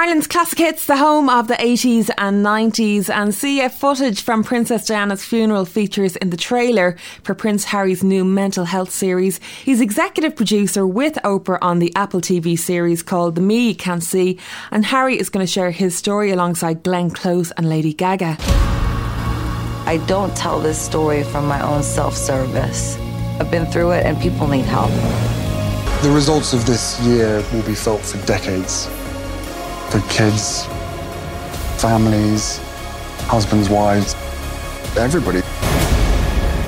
Ireland's classic hits, the home of the 80s and 90s, and see footage from Princess Diana's funeral features in the trailer for Prince Harry's new mental health series. He's executive producer with Oprah on the Apple TV series called The Me You Can't See, and Harry is going to share his story alongside Glenn Close and Lady Gaga. I don't tell this story from my own self-service. I've been through it and people need help. The results of this year will be felt for decades. For kids, families, husbands, wives, everybody.